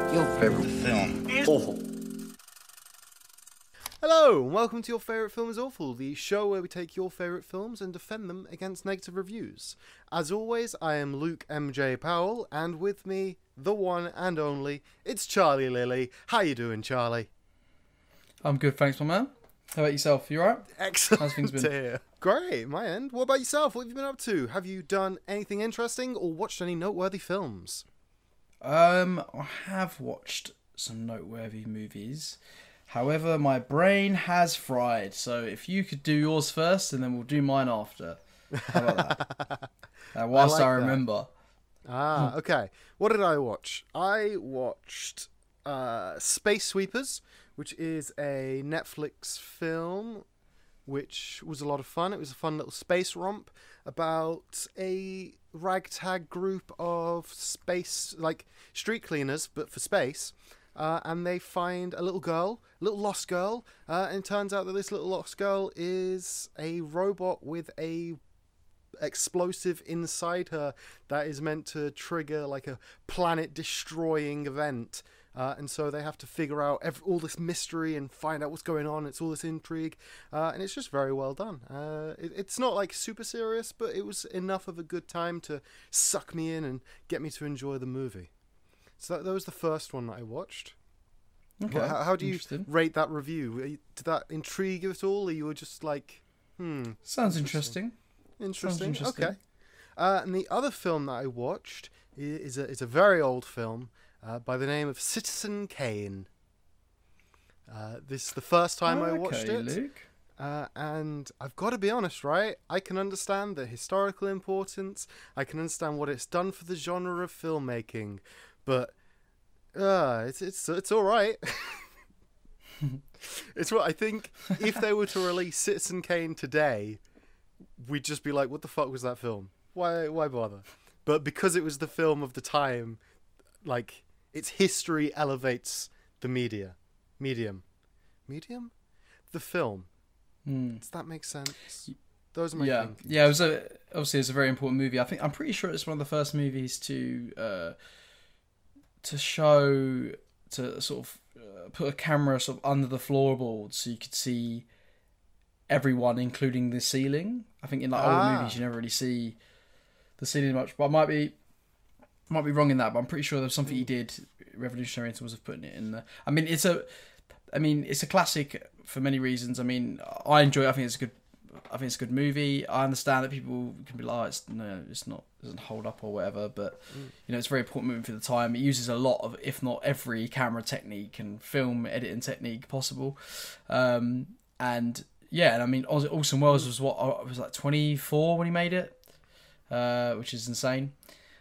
Your favorite film is awful. Hello, and welcome to Your Favourite Film is Awful, the show where we take your favourite films and defend them against negative reviews. As always, I am Luke MJ Powell, and with me, the one and only, it's Charlie Lilly. How you doing, Charlie? I'm good, thanks, my man. How about yourself? You alright? Excellent. How's things been? To hear. Great, my end. What about yourself? What have you been up to? Have you done anything interesting or watched any noteworthy films? I have watched some noteworthy movies. However, my brain has fried. So if you could do yours first, and then we'll do mine after. How about that? Whilst I remember. Okay. What did I watch? I watched Space Sweepers, which is a Netflix film, which was a lot of fun. It was a fun little space romp about a ragtag group of space, like street cleaners, but for space. And they find a little girl, little lost girl, and it turns out that this little lost girl is a robot with a explosive inside her that is meant to trigger like a planet-destroying event. And so they have to figure out all this mystery and find out what's going on. It's all this intrigue, and it's just very well done. It's not like super serious, but it was enough of a good time to suck me in and get me to enjoy the movie. So that was the first one that I watched. Okay. How do you rate that review? Did that intrigue you at all, or you were just like, Sounds interesting. Interesting. Okay. And the other film that I watched is a very old film by the name of Citizen Kane. This is the first time I watched it. Luke. And I've got to be honest, right? I can understand the historical importance. I can understand what it's done for the genre of filmmaking, but it's all right. It's what I think. If they were to release Citizen Kane today, we'd just be like, "What the fuck was that film? Why bother?" But because it was the film of the time, like its history elevates the medium, the film. Does that make sense? Those are my thinkings. Yeah. It was obviously it's a very important movie. I'm pretty sure it's one of the first movies to show to sort of put a camera sort of under the floorboards so you could see everyone, including the ceiling. I think in like older movies you never really see the ceiling much, but I might be wrong in that. But I'm pretty sure there's something he did revolutionary in terms of putting it in there. I mean, it's a classic for many reasons. I mean, I enjoy it. I think it's a good movie. I understand that people can be like, it's not, it doesn't hold up or whatever, but it's a very important movie for the time. It uses a lot of, if not every, camera technique and film editing technique possible. And I mean, Orson Welles was like 24 when he made it, which is insane.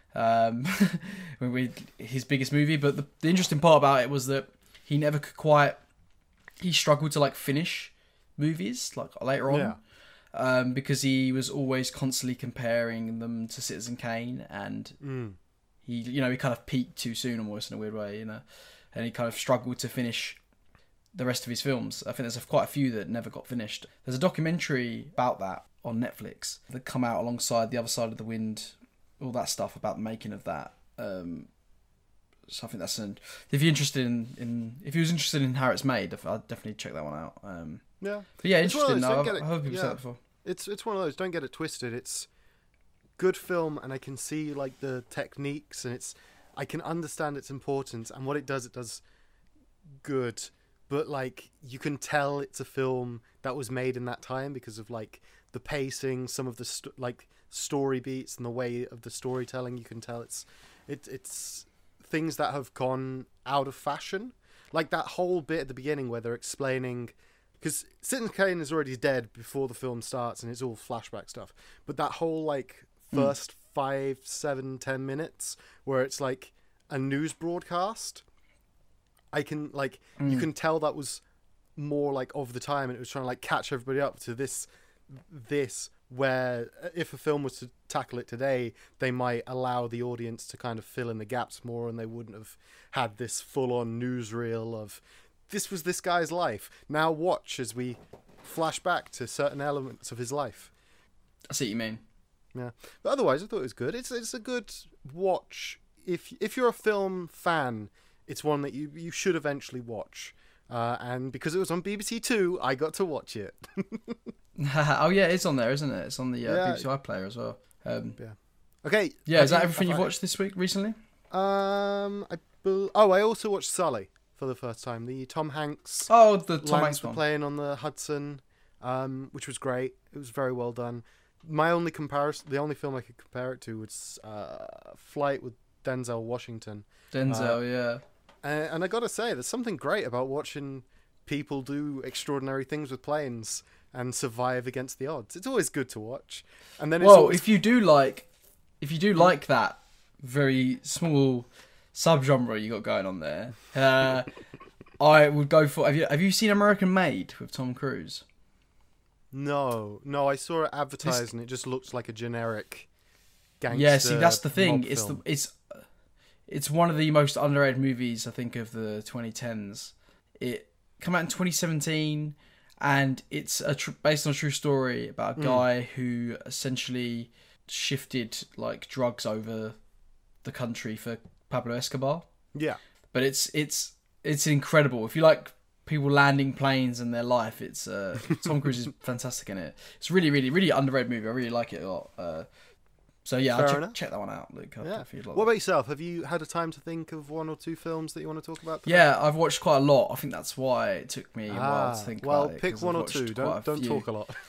His biggest movie, but the interesting part about it was that he never could he struggled to like finish movies like later on, because he was always constantly comparing them to Citizen Kane, and he kind of peaked too soon almost in a weird way, and he kind of struggled to finish the rest of his films. I think there's quite a few that never got finished. There's a documentary about that on Netflix that come out alongside The Other Side of the Wind, all that stuff about the making of that. So I think that's if you're interested if he was interested in how it's made, I'd definitely check that one out. But yeah, interesting. I've heard people say that before. It's one of those. Don't get it twisted. It's good film, and I can see like the techniques, and I can understand its importance and what it does good. But like you can tell it's a film that was made in that time because of like the pacing, some of the story beats, and the way of the storytelling. You can tell it's things that have gone out of fashion, like that whole bit at the beginning where they're explaining, because Citizen Kane is already dead before the film starts and it's all flashback stuff, but that whole like first 5, 7, 10 minutes where it's like a news broadcast, I can like you can tell that was more like of the time, and it was trying to like catch everybody up to this where if a film was to tackle it today, they might allow the audience to kind of fill in the gaps more, and they wouldn't have had this full-on newsreel of this was this guy's life. Now watch as we flash back to certain elements of his life. I see what you mean. Yeah, but otherwise I thought it was good. It's a good watch if you're a film fan. it's one that you should eventually watch. And because it was on BBC Two, I got to watch it. Oh yeah, it's on there, isn't it? It's on the BBC iPlayer as well. Yeah. Okay. Yeah, is that everything you've watched this week recently? I also watched Sully for the first time. The Tom Hanks. Oh, the Tom Lance Hanks were one. playing on the Hudson, which was great. It was very well done. My only comparison, the only film I could compare it to was Flight with Denzel Washington. Yeah. And I gotta say, there's something great about watching people do extraordinary things with planes and survive against the odds. It's always good to watch. And then if you do like that very small subgenre you got going on there, I would go for. Have you seen American Made with Tom Cruise? No, I saw it advertised and it just looks like a generic gangster. Yeah, see, that's the thing. It's It's one of the most underrated movies, I think, of the 2010s. It came out in 2017, and it's based on a true story about a guy who essentially shifted like drugs over the country for Pablo Escobar. Yeah, but it's incredible. If you like people landing planes and their life, it's Tom Cruise is fantastic in it. It's really, really, really underrated movie. I really like it a lot. So yeah, check that one out, Luke. Yeah. What about yourself? Have you had a time to think of one or two films that you want to talk about today? Yeah, I've watched quite a lot. I think that's why it took me a while to think about it. Well, pick one or two. Don't talk a lot.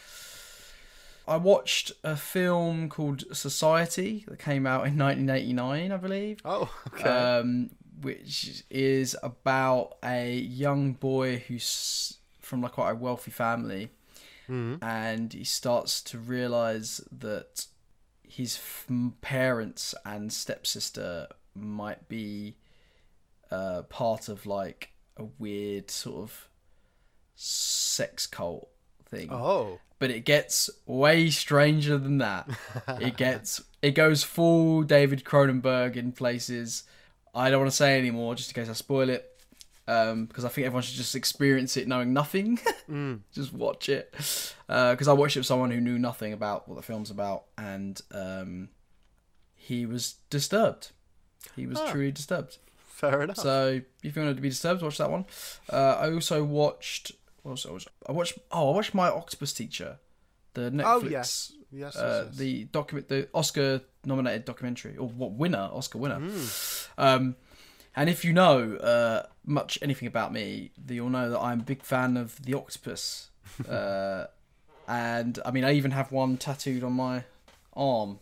I watched a film called Society that came out in 1989, I believe. Oh, okay. Which is about a young boy who's from like quite a wealthy family, and he starts to realise that his parents and stepsister might be part of like a weird sort of sex cult thing. Oh. But it gets way stranger than that. It goes full David Cronenberg in places. I don't want to say anymore just in case I spoil it. Because I think everyone should just experience it knowing nothing. Just watch it. Because I watched it with someone who knew nothing about what the film's about, and he was disturbed. He was truly disturbed. Fair enough. So if you wanted to be disturbed, watch that one. I also watched. I watched My Octopus Teacher, the Netflix. Oh yes. The Oscar-nominated documentary, or Oscar winner. And if you know anything about me, you'll know that I'm a big fan of the octopus. And I mean, I even have one tattooed on my arm.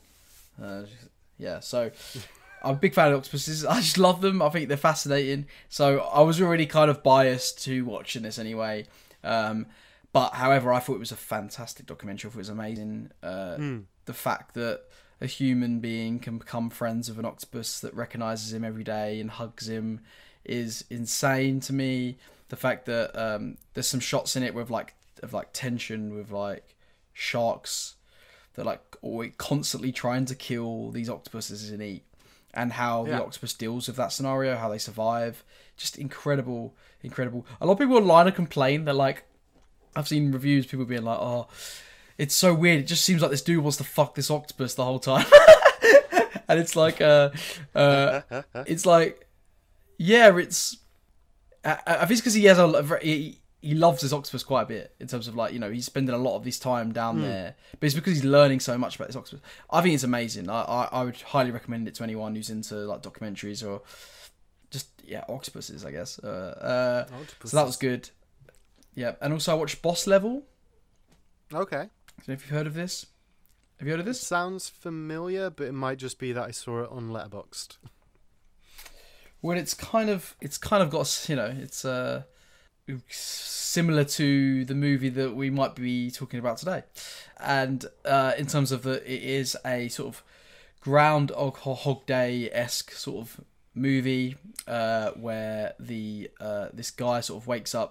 So I'm a big fan of octopuses. I just love them. I think they're fascinating. So I was already kind of biased to watching this anyway. But however, I thought it was a fantastic documentary. I thought it was amazing. The fact that a human being can become friends with an octopus that recognises him every day and hugs him is insane to me. The fact that there's some shots in it with like tension with like sharks that like always constantly trying to kill these octopuses and eat, and how the octopus deals with that scenario, how they survive. Just incredible. A lot of people online complain that like, I've seen reviews, people being like, oh, it's so weird. It just seems like this dude wants to fuck this octopus the whole time. And it's like, it's like, yeah, it's, I think it's because he has he loves his octopus quite a bit in terms of like, you know, he's spending a lot of his time down there, but it's because he's learning so much about this octopus. I think it's amazing. I would highly recommend it to anyone who's into like documentaries or just, octopuses, I guess. So that was good. Yeah. And also I watched Boss Level. Okay. So if you've heard of this. Have you heard of this? It sounds familiar, but it might just be that I saw it on Letterboxd. Well, it's kind of got, you know, it's similar to the movie that we might be talking about today, and in terms of it is a sort of Groundhog Day-esque sort of movie where this guy sort of wakes up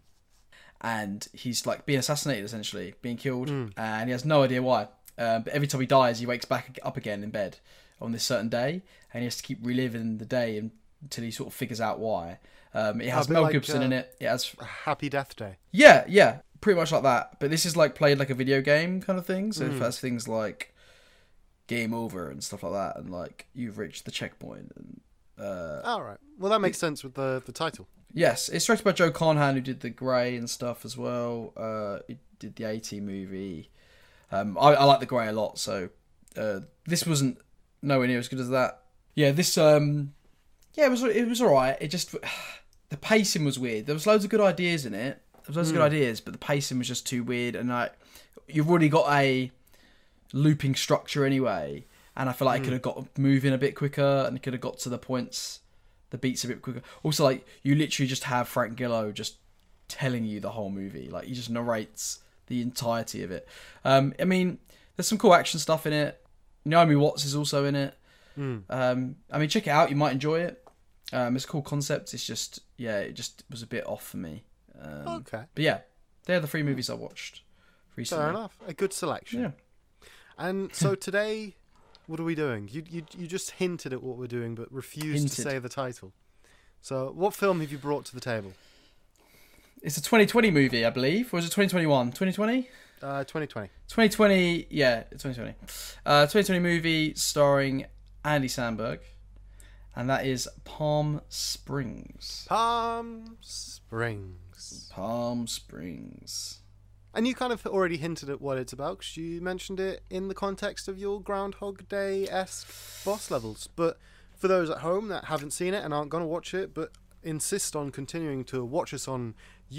and he's like being assassinated, essentially being killed, and he has no idea why. But every time he dies, he wakes back up again in bed on this certain day, and he has to keep reliving the day until he sort of figures out why. It has Mel Gibson in it. It has Happy Death Day. Yeah, pretty much like that. But this is like played like a video game kind of thing. So it has things like game over and stuff like that, and like you've reached the checkpoint, and All right. Well, that makes sense with the title. Yes, it's directed by Joe Carnahan, who did The Grey and stuff as well. He did the A-Team movie. I like The Grey a lot, so this wasn't nowhere near as good as that. Yeah, this it was alright. It just the pacing was weird. There was loads of good ideas in it. But the pacing was just too weird, and you've already got a looping structure anyway, and I feel like it could have got moving a bit quicker, and it could have got to the points, the beats a bit quicker. Also, like, you literally just have Frank Grillo just telling you the whole movie. Like, he just narrates the entirety of it. I mean, there's some cool action stuff in it. Naomi Watts is also in it. I mean, check it out. You might enjoy it. It's a cool concept. It's just, it just was a bit off for me. Okay. But yeah, they're the 3 movies I watched recently. Fair enough. A good selection. Yeah. And so today, what are we doing? You just hinted at what we're doing, but refused to say the title. So, what film have you brought to the table? It's a 2020 movie, I believe. Or is it 2021? 2020? 2020. 2020, yeah, 2020. 2020 movie starring Andy Samberg. And that is Palm Springs. Palm Springs. Palm Springs. And you kind of already hinted at what it's about, because you mentioned it in the context of your Groundhog Day-esque boss levels. But for those at home that haven't seen it and aren't going to watch it, but insist on continuing to watch us on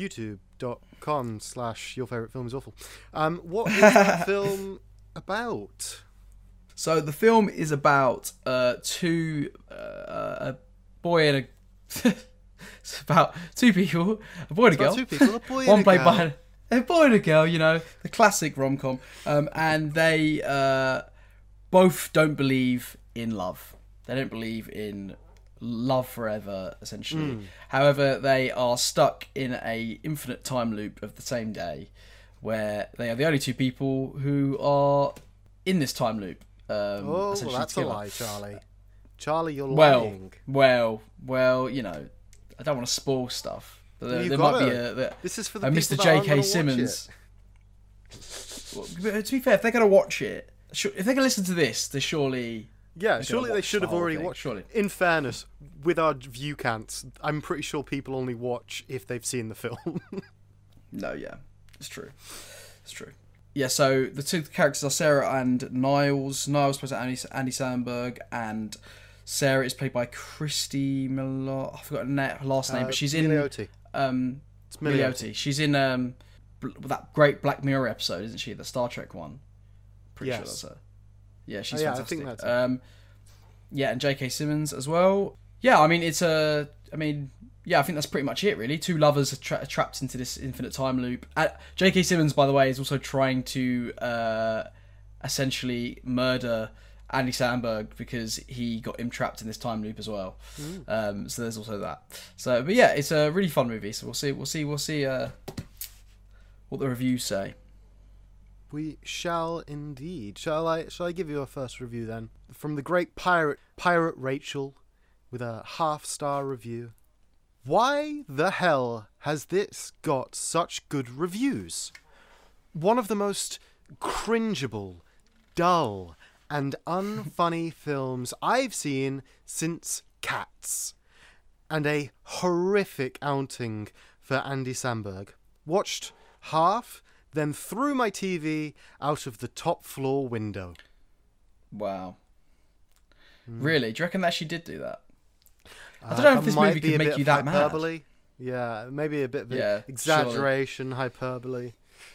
youtube.com/yourfavoritefilmisawful, what is that film about? So the film is about a boy and a... it's about 2 people, a boy and a girl. Two people, a boy One and a played girl. by a boy and a girl, you know, the classic rom-com. And they both don't believe in love. They don't believe in love forever, essentially. However, they are stuck in a infinite time loop of the same day, where they are the only 2 people who are in this time loop. Well, that's a together. lie, Charlie. Charlie, you're lying. Well, you know, I don't want to spoil stuff. But there might be a this is for the Mr. people that aren't J.K. gonna Simmons. Well, to be fair, if they're going to watch it, if they're going to listen to this, they surely... Yeah, surely they should have the whole already thing, watched. surely. In fairness, with our view counts, I'm pretty sure people only watch if they've seen the film. No, yeah, it's true. It's true. Yeah, so the 2 characters are Sarah and Niles. Niles plays Andy Samberg, and Sarah is played by Christy Miller. I forgot her last name, but she's in... Milioti. It's Milioti. She's in that great Black Mirror episode, isn't she? The Star Trek one. Pretty sure that's her. Yeah, she's fantastic. I think that's it. Yeah, and J.K. Simmons as well. Yeah, I mean, I think that's pretty much it, really. 2 lovers are trapped into this infinite time loop. J.K. Simmons, by the way, is also trying to essentially murder Andy Samberg because he got him trapped in this time loop as well. So there's also that. So, but yeah, it's a really fun movie. So we'll see what the reviews say. We shall indeed. Shall I give you a first review then? From the great Pirate Rachel, with a 5-star review. Why the hell has this got such good reviews? One of the most cringeable, dull, and unfunny films I've seen since Cats. And a horrific outing for Andy Samberg. Watched half, then threw my TV out of the top floor window. Wow. Really? Do you reckon that she did do that? I don't know if this movie could make you that hyperbole. mad. Yeah, maybe a bit of exaggeration, hyperbole.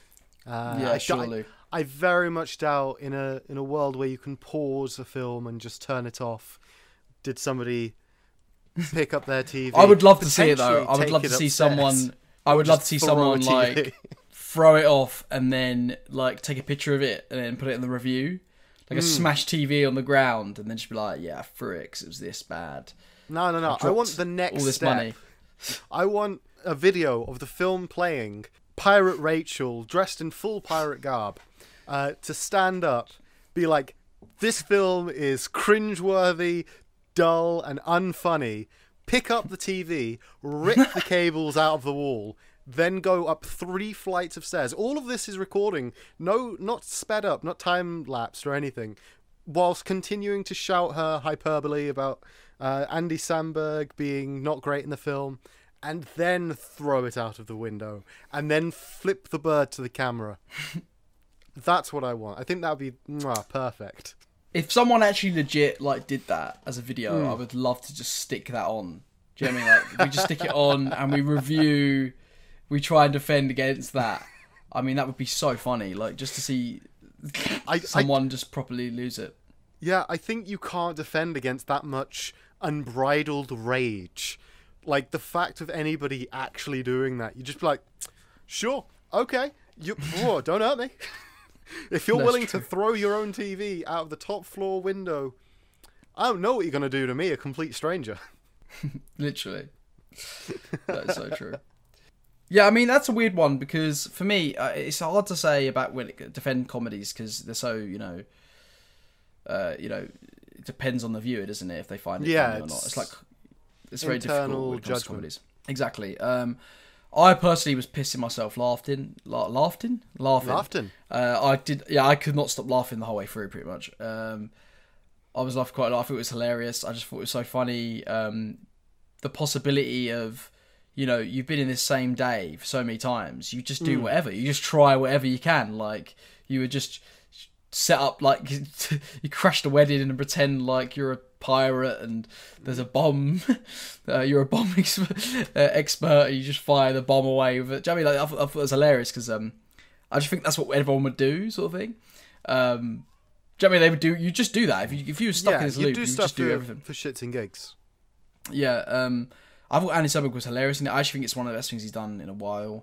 Surely. I very much doubt in a world where you can pause a film and just turn it off. Did somebody pick up their TV? I would love to see it though. I would love to see someone. I would love to see someone like throw it off and then like take a picture of it and then put it in the review, like a smashed TV on the ground, and then just be like, "Yeah, I threw it because it was this bad." No. I want the next all this step. money. I want a video of the film playing. Pirate Rachel, dressed in full pirate garb, to stand up, be like, "This film is cringeworthy, dull, and unfunny." Pick up the TV, rip the cables out of the wall, then go up 3 flights of stairs. All of this is recording, not sped up, not time lapsed or anything, whilst continuing to shout her hyperbole about Andy Samberg being not great in the film, and then throw it out of the window, and then flip the bird to the camera. That's what I want. I think that would be perfect. If someone actually legit like did that as a video, I would love to just stick that on. Do you know what I mean? Like, we just stick it on and we review, we try and defend against that. I mean, that would be so funny. Like, just to see someone just properly lose it. Yeah, I think you can't defend against that much unbridled rage. Like, the fact of anybody actually doing that, you just be like, sure, okay, don't hurt me. If you're willing to throw your own TV out of the top floor window, I don't know what you're going to do to me, a complete stranger. Literally. That is so true. Yeah, I mean, that's a weird one, because for me, it's hard to say about when it defend comedies, because they're so, it depends on the viewer, doesn't it, if they find it funny or not. It's like, it's very difficult when it comes to comedies. Exactly. I personally was pissing myself laughing. I could not stop laughing the whole way through, pretty much. I was laughing quite a lot. I thought it was hilarious. I just thought it was so funny. The possibility of, you've been in this same day for so many times. You just do whatever. You just try whatever you can. Like, you would just set up, like, you crash the wedding and pretend like you're a pirate and there's a bomb. You're a bomb expert and you just fire the bomb away with it. Do you know what I mean? Like, I thought it was hilarious because I just think that's what everyone would do, sort of thing. Do you know what I mean? They would do. You just do that if you were stuck in this loop. You just do everything for shits and gigs. Yeah. I thought Andy Samberg was hilarious, and I actually think it's one of the best things he's done in a while.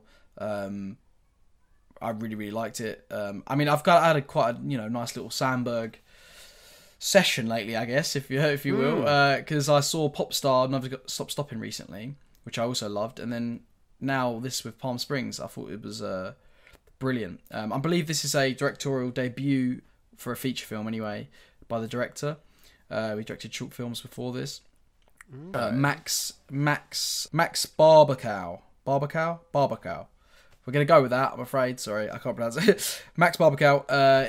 I really, really liked it. I mean, I had quite a nice little Samberg session lately, I guess, if you will, because I saw Popstar Never Stop Stopping recently, which I also loved, and then now this with Palm Springs. I thought it was brilliant. I believe this is a directorial debut for a feature film, anyway, by the director. He directed short films before this. Max Barbacow. We're going to go with that, I'm afraid. Sorry, I can't pronounce it. Max Barbacow.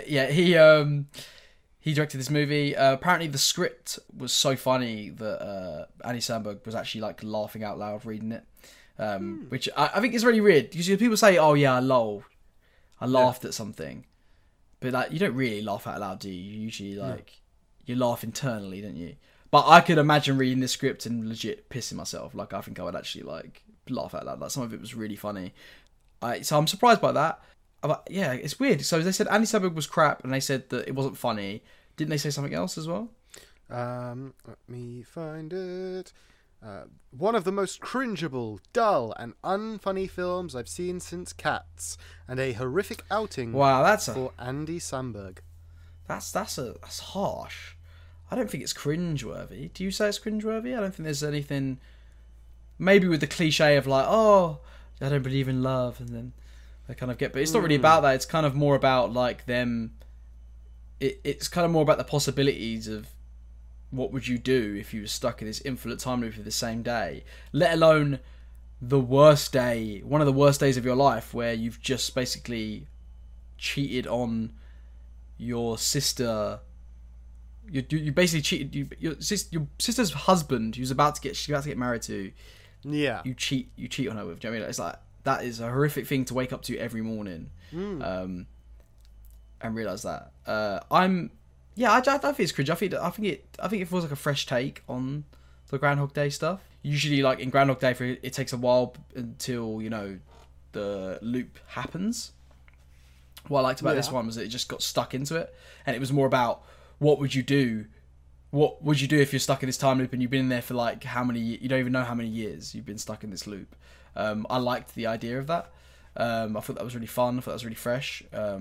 He directed this movie. Apparently the script was so funny that Andy Samberg was actually like laughing out loud reading it. Which I think is really weird. Because people say, oh yeah, I laughed at something. But like, you don't really laugh out loud, do you? You usually you laugh internally, don't you? But I could imagine reading this script and legit pissing myself. Like, I think I would actually like laugh out loud. Like, some of it was really funny. So I'm surprised by that. But yeah, it's weird. So they said Andy Samberg was crap, and they said that it wasn't funny. Didn't they say something else as well? Let me find it. One of the most cringeable, dull, and unfunny films I've seen since Cats, and a horrific outing. Wow, for Andy Samberg. That's harsh. I don't think it's cringeworthy. Do you say it's cringeworthy? I don't think there's anything. Maybe with the cliche of like, oh, I don't believe in love, and then they kind of get. But it's not really about that. It's kind of more about like them. It's kind of more about the possibilities of what would you do if you were stuck in this infinite time loop of the same day, let alone the worst day, one of the worst days of your life, where you've just basically cheated on your sister. You basically cheated your sister's husband, she's about to get married to. Yeah. You cheat on her with. Do you know what I mean? It's like, that is a horrific thing to wake up to every morning. And realise that. I think it's cringe. I think it feels like a fresh take on the Groundhog Day stuff. Usually, like in Groundhog Day, it takes a while until the loop happens. What I liked about this one was that it just got stuck into it, and it was more about what would you do. What would you do if you're stuck in this time loop and you've been in there for like how many? You don't even know how many years you've been stuck in this loop. I liked the idea of that. I thought that was really fun. I thought that was really fresh.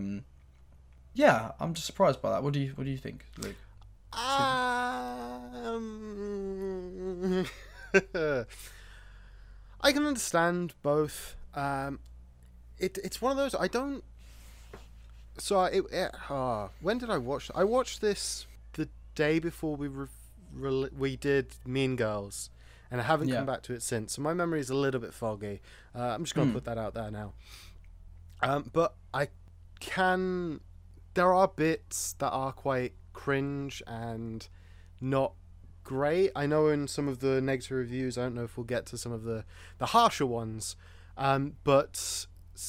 Yeah, I'm just surprised by that. What do you think, Luke? I can understand both. It's one of those I don't. So when did I watch? I watched this the day before we did Mean Girls, and I haven't come back to it since. So my memory is a little bit foggy. I'm just going to put that out there now. But there are bits that are quite cringe and not great. I know in some of the negative reviews, I don't know if we'll get to some of the harsher ones, but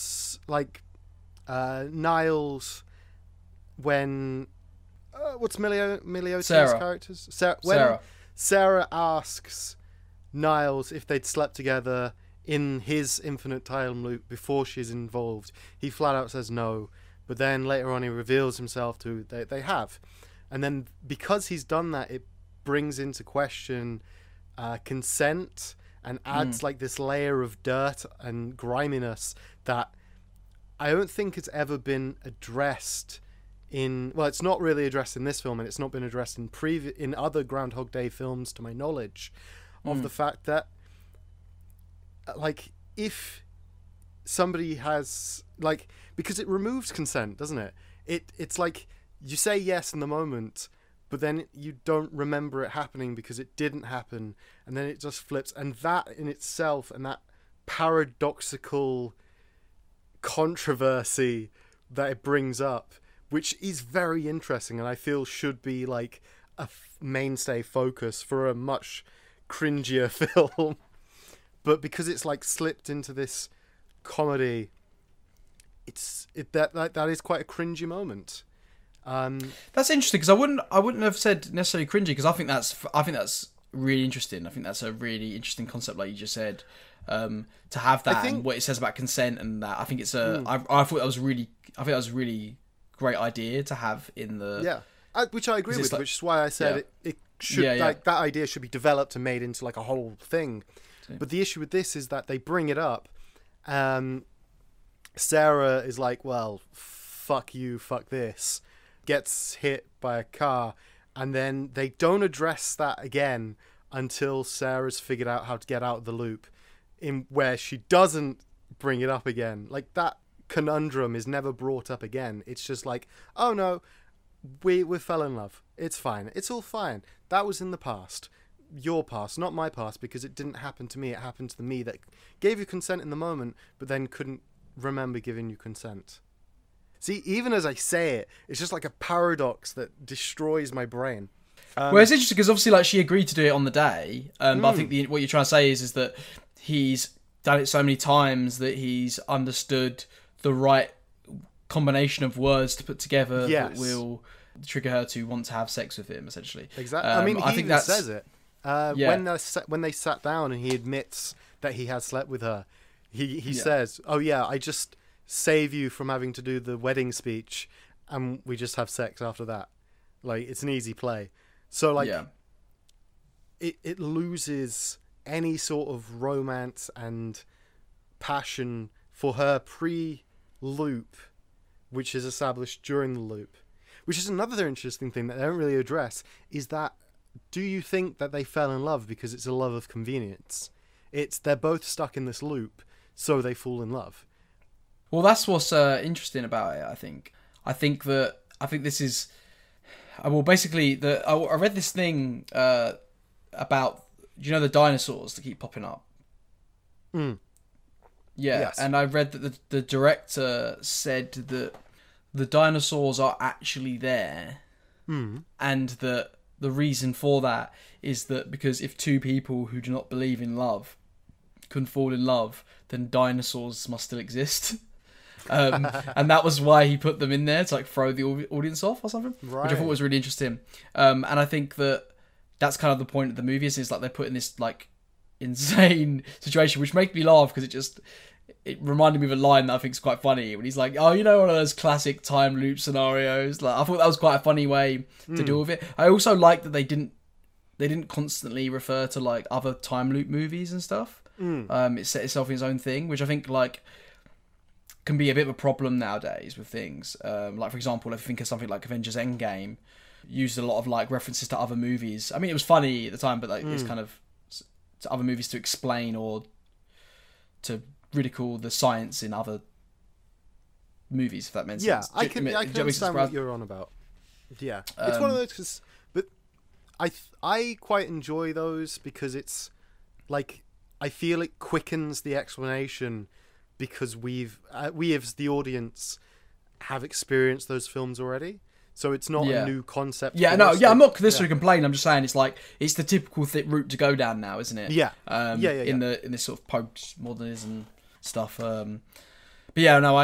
Niles, when what's Milioti's Sarah. characters? Sarah. Sarah asks Niles if they'd slept together in his infinite time loop before she's involved, he flat out says no. But then later on, he reveals himself to they have, and then because he's done that, it brings into question consent and adds like this layer of dirt and griminess that I don't think it's ever been addressed in. Well, it's not really addressed in this film, and it's not been addressed in other Groundhog Day films, to my knowledge, of the fact that, like, if somebody has, like, because it removes consent, doesn't it? It's like you say yes in the moment, but then you don't remember it happening because it didn't happen, and then it just flips. And that in itself, and that paradoxical controversy that it brings up, which is very interesting, and I feel should be like a mainstay focus for a much cringier film. But because it's like slipped into this comedy, that is quite a cringy moment. That's interesting, because I wouldn't have said necessarily cringy, because I think that's really interesting. I think that's a really interesting concept, like you just said, to have that and what it says about consent and that. I think it's I thought that was really a really great idea to have in the which I agree with, which is why I said it should like that idea should be developed and made into like a whole thing. But the issue with this is that they bring it up. Sarah is like, well, fuck you, fuck this. Gets hit by a car. And then they don't address that again until Sarah's figured out how to get out of the loop, in where she doesn't bring it up again. Like, that conundrum is never brought up again. It's just like, oh no, we fell in love. It's fine. It's all fine. That was in the past. Your past, not my past, because it didn't happen to me. It happened to the me that gave you consent in the moment, but then couldn't remember giving you consent. See, even as I say it, it's just like a paradox that destroys my brain. Well, it's interesting because obviously, like, she agreed to do it on the day, but I think what you're trying to say is that he's done it so many times that he's understood the right combination of words to put together that will trigger her to want to have sex with him, essentially. Exactly. I mean, he even says it. When they sat down and he admits that he has slept with her, he says, oh yeah, I just save you from having to do the wedding speech and we just have sex after that. Like, it's an easy play. So, like, it loses any sort of romance and passion for her pre-loop, which is established during the loop. Which is another interesting thing that they don't really address, is that, do you think that they fell in love because it's a love of convenience? They're both stuck in this loop, so they fall in love. Well, that's what's interesting about it, I think. I think this is... Well, basically, I read this thing about... Do you know the dinosaurs that keep popping up? Yeah, yes. And I read that the director said that the dinosaurs are actually there, and that the reason for that is that because if two people who do not believe in love can fall in love, then dinosaurs must still exist. And that was why he put them in there to like throw the audience off or something, which I thought was really interesting. And I think that's kind of the point of the movie is like they're put in this like insane situation, which made me laugh because it reminded me of a line that I think is quite funny when he's like, oh, you know, one of those classic time loop scenarios. Like, I thought that was quite a funny way to deal with it. I also liked that they didn't constantly refer to like other time loop movies and stuff. It set itself in its own thing, which I think like can be a bit of a problem nowadays with things. Like, for example, if you think of something like Avengers Endgame, used a lot of like references to other movies. I mean, it was funny at the time, but like it's kind of to other movies to explain or to ridicule the science in other movies, if that makes sense. I can understand what you're on about. Yeah, it's one of those, but I quite enjoy those because it's like I feel it quickens the explanation because we as the audience have experienced those films already. So it's not Yeah. a new concept. Yeah, for no, us. yeah, I'm not this Yeah. sort of complaining. I'm just saying it's like it's the typical route to go down now, isn't it? Yeah. In this sort of postmodernism stuff. But yeah, no,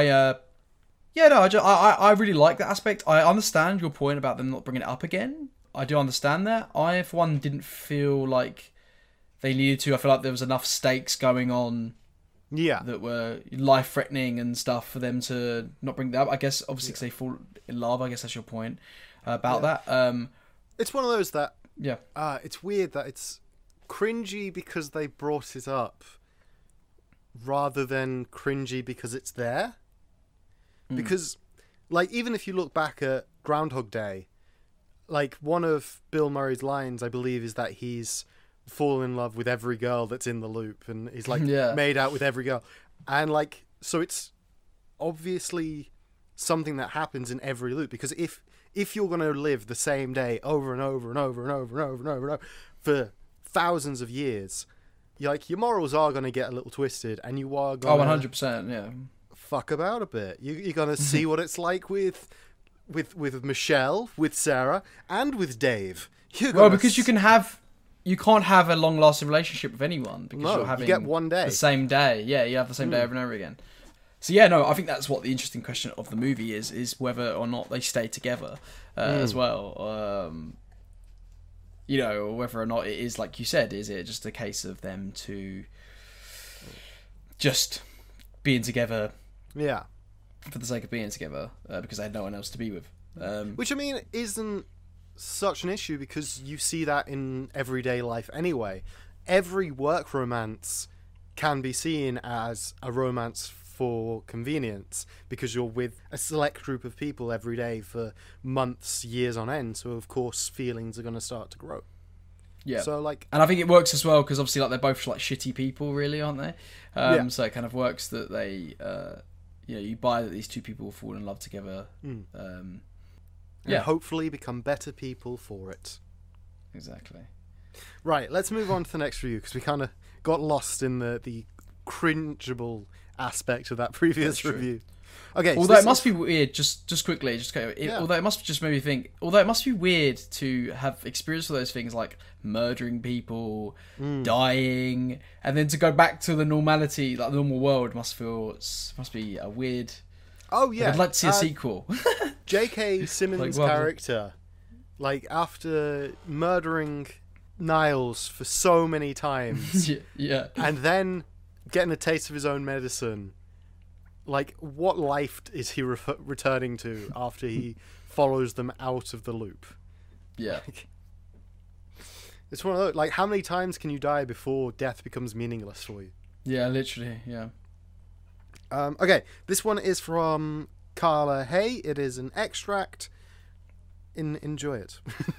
I really like that aspect. I understand your point about them not bringing it up again. I do understand that. I, for one, didn't feel like they needed to. I feel like there was enough stakes going on. Yeah. That were life-threatening and stuff for them to not bring that up. I guess, obviously, because they fall in love. I guess that's your point about that. It's one of those that... Yeah. It's weird that it's cringy because they brought it up rather than cringy because it's there. Because, like, even if you look back at Groundhog Day, like, one of Bill Murray's lines, I believe, is that he's fallen in love with every girl that's in the loop, and he's, like, made out with every girl. And, like, so it's obviously something that happens in every loop, because if you're going to live the same day over and over and over and over and over and over and over for thousands of years, your morals are going to get a little twisted, and you are going to... 100%, yeah. fuck about a bit. You're gonna see what it's like with Michelle, with Sarah, and with Dave. Because you can't have a long-lasting relationship with anyone because you're having you get one day. The same day. Yeah, you have the same day over and over again. So yeah, no, I think that's what the interesting question of the movie is whether or not they stay together as well. Or whether or not it is, like you said, is it just a case of them to just being together. Yeah. For the sake of being together, because they had no one else to be with. Which, I mean, isn't such an issue because you see that in everyday life anyway. Every work romance can be seen as a romance for convenience because you're with a select group of people every day for months, years on end. So, of course, feelings are going to start to grow. Yeah. So, like, and I think it works as well because obviously, like, they're both like shitty people, really, aren't they? So it kind of works that they. You buy that these two people fall in love together. And hopefully become better people for it. Exactly. Right, let's move on to the next review because we kind of got lost in the cringeable aspect of that previous review. Okay. Although it must be weird, just quickly, although it must just make me think. Although it must be weird to have experienced all those things like murdering people, dying, and then to go back to the normality, like the normal world, must be a weird. Oh yeah, I'd like to see a sequel. J.K. Simmons' character, like after murdering Niles for so many times, yeah, and then getting a taste of his own medicine. Like, what life is he returning to after he follows them out of the loop? Yeah. It's one of those, like, how many times can you die before death becomes meaningless for you? Yeah, literally, yeah. Okay, this one is from Carla Hay. It is an extract. Enjoy it.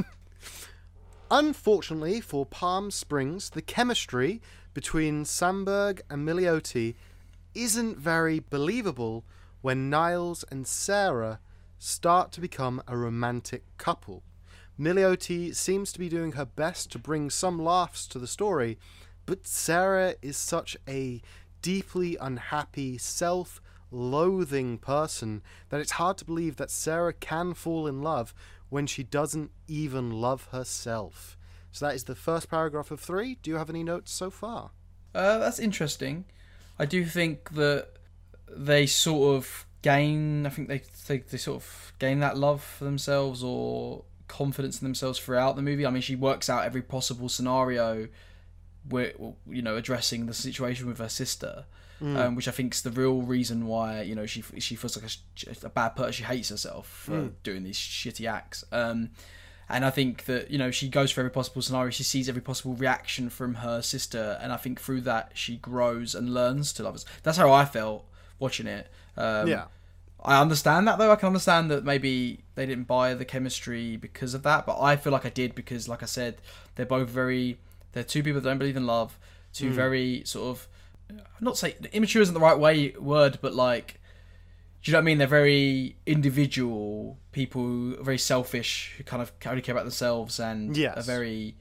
Unfortunately for Palm Springs, the chemistry between Samberg and Milioti isn't very believable when Niles and Sarah start to become a romantic couple. Milioti seems to be doing her best to bring some laughs to the story, but Sarah is such a deeply unhappy, self-loathing person that it's hard to believe that Sarah can fall in love when she doesn't even love herself. So that is the first paragraph of 3. Do you have any notes so far? That's interesting. I do think that they sort of gain. I think they sort of gain that love for themselves or confidence in themselves throughout the movie. I mean, she works out every possible scenario, where addressing the situation with her sister, which I think is the real reason why she feels like a bad person. She hates herself for doing these shitty acts. And I think that, she goes for every possible scenario. She sees every possible reaction from her sister. And I think through that, she grows and learns to love us. That's how I felt watching it. Yeah. I understand that, though. I can understand that maybe they didn't buy the chemistry because of that. But I feel like I did because, like I said, they're two people that don't believe in love. Two very sort of, I'm not saying, immature isn't the right word, but like, do you know what I mean? They're very individual people, very selfish, who kind of only care about themselves and are very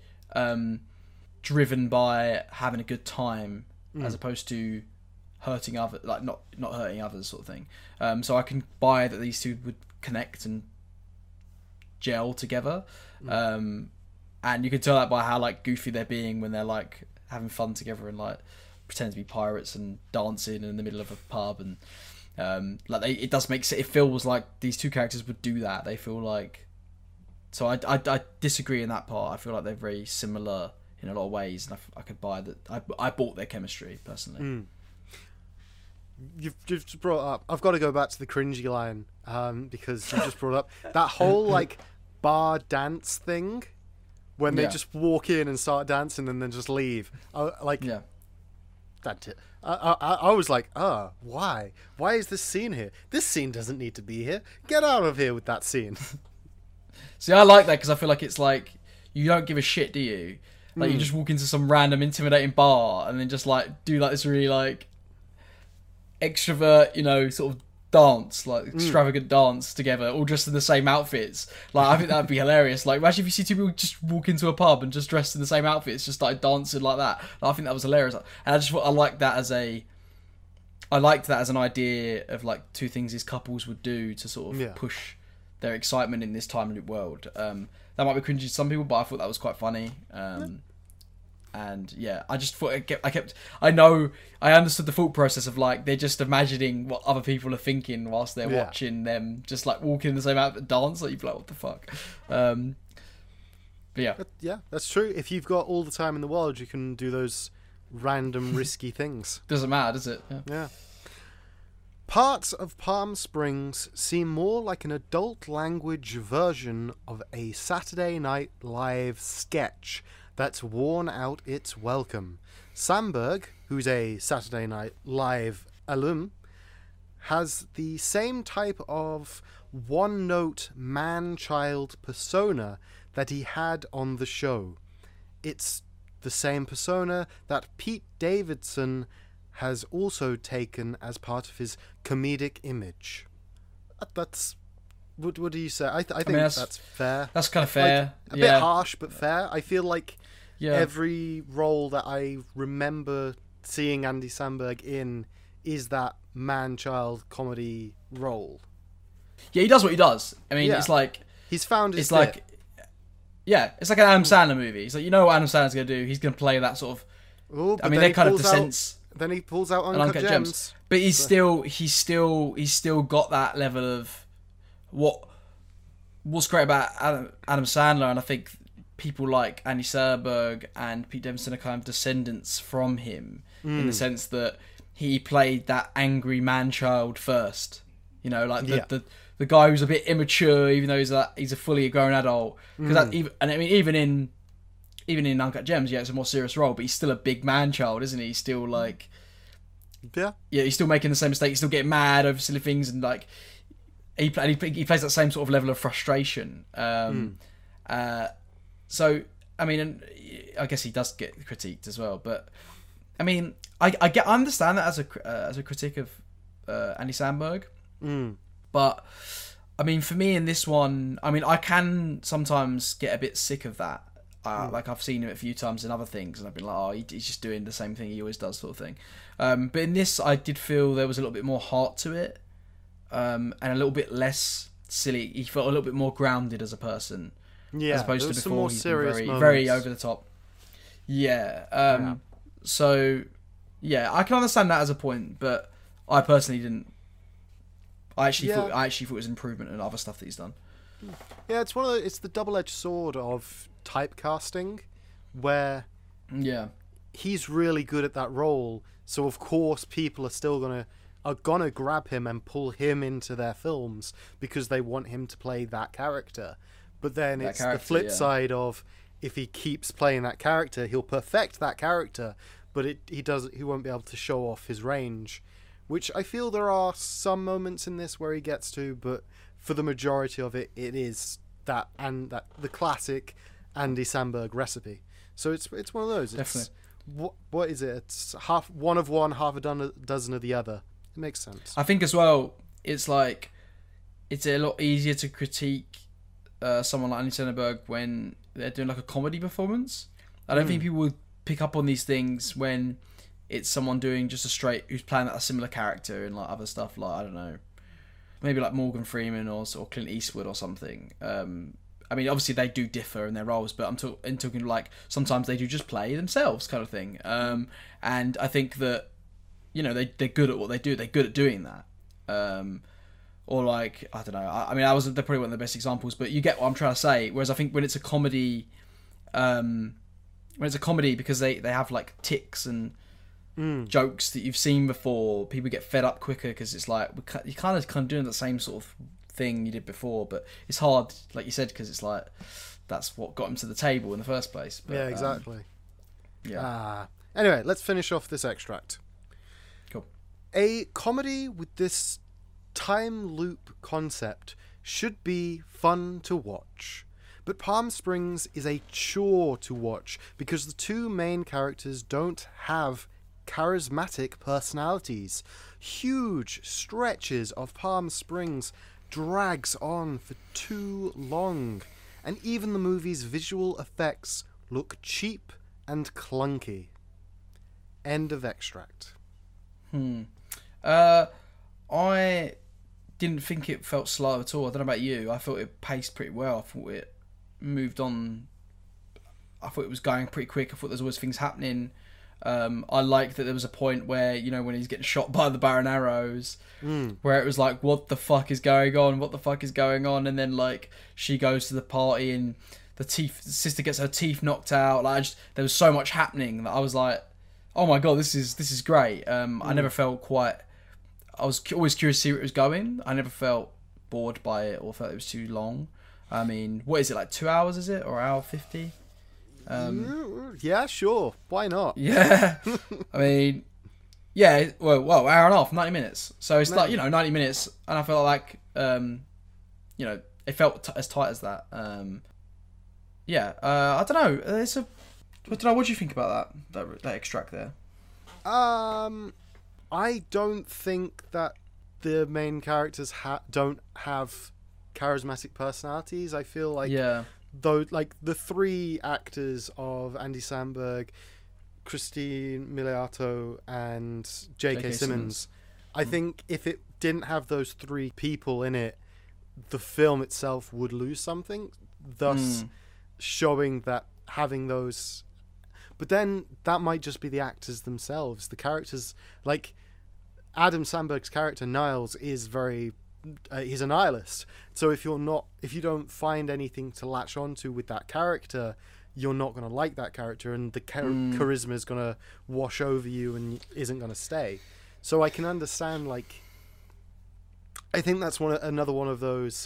driven by having a good time as opposed to hurting others, like not hurting others, sort of thing. So I can buy that these two would connect and gel together. And you can tell that by how like goofy they're being when they're like having fun together and like pretend to be pirates and dancing in the middle of a pub, and it does make it feels like these two characters would do that. They feel like, so I disagree in that part. I feel like they're very similar in a lot of ways, and I could buy that. I bought their chemistry personally. You've just brought up. I've got to go back to the cringy line because you just brought up that whole like bar dance thing when they just walk in and start dancing and then just leave. That's it. I was like, why? Why is this scene here? This scene doesn't need to be here. Get out of here with that scene. See, I like that because I feel like it's like you don't give a shit, do you? Like you just walk into some random intimidating bar and then just like do like this really like extrovert, sort of dance, like extravagant dance together, all dressed in the same outfits. Like I think that'd be hilarious. Like imagine if you see two people just walk into a pub and just dressed in the same outfits, just like dancing like that. Like, I think that was hilarious. And I liked that as an idea of like two things these couples would do to sort of push their excitement in this time loop world. That might be cringy to some people, but I thought that was quite funny. And yeah, I just thought I understood the thought process of like they're just imagining what other people are thinking whilst they're watching them just like walking in the same outfit dance. Like you'd be like, what the fuck? But yeah, that's true. If you've got all the time in the world, you can do those random risky things. Doesn't matter, does it? Yeah. Parts of Palm Springs seem more like an adult language version of a Saturday Night Live sketch that's worn out its welcome. Samberg, who's a Saturday Night Live alum, has the same type of one-note man-child persona that he had on the show. It's the same persona that Pete Davidson has also taken as part of his comedic image. That's... What do you say? I think that's fair. That's kind of fair. Like, a bit harsh, but fair. I feel like every role that I remember seeing Andy Samberg in is that man-child comedy role. Yeah, he does what he does. I mean, it's like... He's found his bit. Like... Yeah, it's like an Adam Sandler movie. It's like, you know what Adam Sandler's going to do. He's going to play that sort of... Ooh, I mean, they're kind of the sense... Then he pulls out Uncut Gems. But he's still got that level of... What's great about Adam Sandler, and I think people like Andy Samberg and Pete Davidson are kind of descendants from him in the sense that he played that angry man-child first. Like the guy who's a bit immature, even though he's a fully grown adult. Even in Uncut Gems, it's a more serious role, but he's still a big man-child, isn't he? He's still like, he's still making the same mistake. He's still getting mad over silly things, and like he plays that same sort of level of frustration. So I mean, I guess he does get critiqued as well, but I mean, I understand that as a critique of Andy Samberg, but I mean, for me in this one, I mean, I can sometimes get a bit sick of that. Like I've seen him a few times in other things, and I've been like, he's just doing the same thing he always does, sort of thing. But in this, I did feel there was a little bit more heart to it, and a little bit less silly. He felt a little bit more grounded as a person. Yeah, as opposed to before, more he's serious been moments. very over the top. Yeah. So, yeah, I can understand that as a point, but I personally didn't. I actually thought it was improvement in other stuff that he's done. Yeah, it's the double-edged sword of typecasting, where he's really good at that role. So of course, people are still gonna grab him and pull him into their films because they want him to play that character. But then it's the flip side of, if he keeps playing that character, he'll perfect that character, but he won't be able to show off his range, which I feel there are some moments in this where he gets to, but for the majority of it, it is that the classic Andy Samberg recipe. So it's one of those. Definitely. What is it? It's half one of one, half a dozen of the other. It makes sense. I think as well, it's like it's a lot easier to critique someone like Andy Samberg when they're doing like a comedy performance. I don't think people would pick up on these things when it's someone doing just who's playing a similar character in like other stuff, like I don't know, maybe like Morgan Freeman or Clint Eastwood or something. I mean, obviously they do differ in their roles, but I'm talking like sometimes they do just play themselves, kind of thing. And I think that they're good at what they do. They're good at doing that. Or like, I don't know. I mean, they're probably one of the best examples, but you get what I'm trying to say. Whereas I think when it's a comedy, because they have like ticks and jokes that you've seen before, people get fed up quicker because it's like you're kind of doing the same sort of thing you did before, but it's hard, like you said, because it's like that's what got him to the table in the first place. But, yeah, exactly. Yeah. Anyway, let's finish off this extract. Cool. A comedy with this time loop concept should be fun to watch, but Palm Springs is a chore to watch because the two main characters don't have charismatic personalities. Huge stretches of Palm Springs drags on for too long, and even the movie's visual effects look cheap and clunky. End of extract. I didn't think it felt slow at all. I don't know about you. I thought it paced pretty well. I thought it moved on. I thought it was going pretty quick. I thought there's always things happening. I liked that there was a point where, when he's getting shot by the bow and arrows, where it was like, what the fuck is going on? What the fuck is going on? And then like she goes to the party and the sister gets her teeth knocked out. Like there was so much happening that I was like, oh my god, this is great. I never felt quite. I was always curious to see where it was going. I never felt bored by it or felt it was too long. I mean, what is it, like 2 hours? Is it, or hour 50? Yeah, sure. Why not? Yeah. I mean, yeah. Well, hour and a half, 90 minutes. So it's like 90 minutes, and I felt like it felt as tight as that. I don't know. I don't know. What do you think about that extract there? I don't think that the main characters don't have charismatic personalities. I feel like though, like the three actors of Andy Samberg, Christine Miliato, and J.K. Simmons, I think if it didn't have those three people in it, the film itself would lose something. Thus, showing that having those. But then that might just be the actors themselves. The characters, like Adam Samberg's character Niles, is very he's a nihilist. So if you don't find anything to latch onto with that character, you're not going to like that character, and the charisma is going to wash over you and isn't going to stay. So I can understand, like, I think that's another one of those,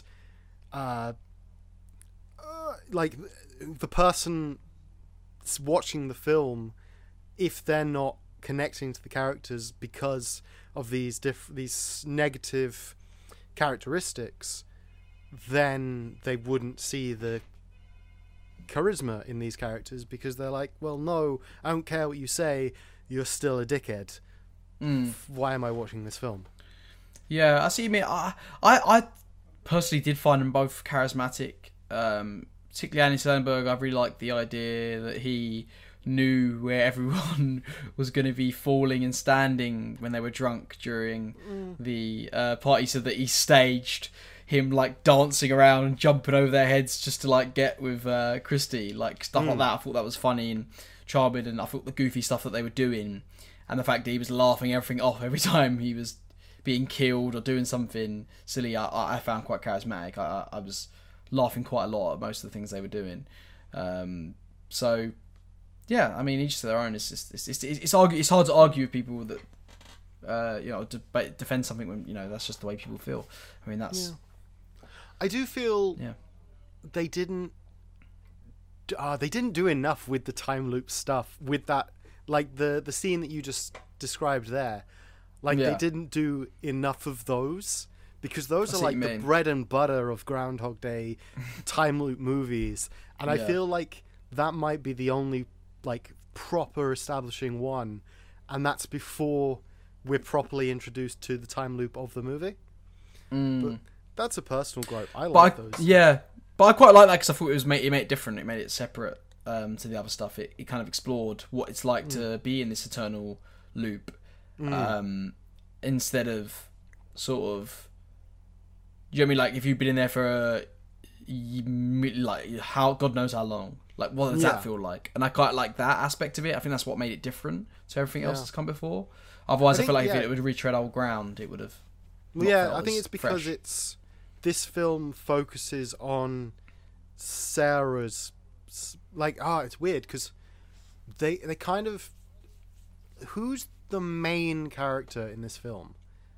like the person watching the film, if they're not connecting to the characters because of these negative characteristics, then they wouldn't see the charisma in these characters, because they're like, well, no, I don't care what you say, you're still a dickhead. Why am I watching this film? Yeah, I see what you mean. I personally did find them both charismatic, particularly Andy Samberg. I really liked the idea that he knew where everyone was going to be falling and standing when they were drunk during the party, so that he staged him like dancing around and jumping over their heads just to like get with Christy, like stuff like that. I thought that was funny and charming, and I thought the goofy stuff that they were doing, and the fact that he was laughing everything off every time he was being killed or doing something silly, I found quite charismatic. I was laughing quite a lot at most of the things they were doing. So yeah, I mean, each to their own. It's hard to argue with people that defend something when that's just the way people feel. I mean, that's. Yeah. I do feel they didn't do enough with the time loop stuff, with that, like the scene that you just described there. Like they didn't do enough of those, because those are like the bread and butter of Groundhog Day time loop movies, and I feel like that might be the only like proper establishing one, and that's before we're properly introduced to the time loop of the movie. But that's a personal gripe. I like those. Yeah, but I quite like that because I thought it made it different. It made it separate to the other stuff. It kind of explored what it's like to be in this eternal loop, instead of sort of, you know what I mean? Like if you've been in there for like how God knows how long. Like, what does that feel like? And I quite like that aspect of it. I think that's what made it different to everything else that's come before. Otherwise, I feel like if it would retread old ground, it would have. I think it's because this film focuses on Sarah's, like, it's weird because they kind of, who's the main character in this film?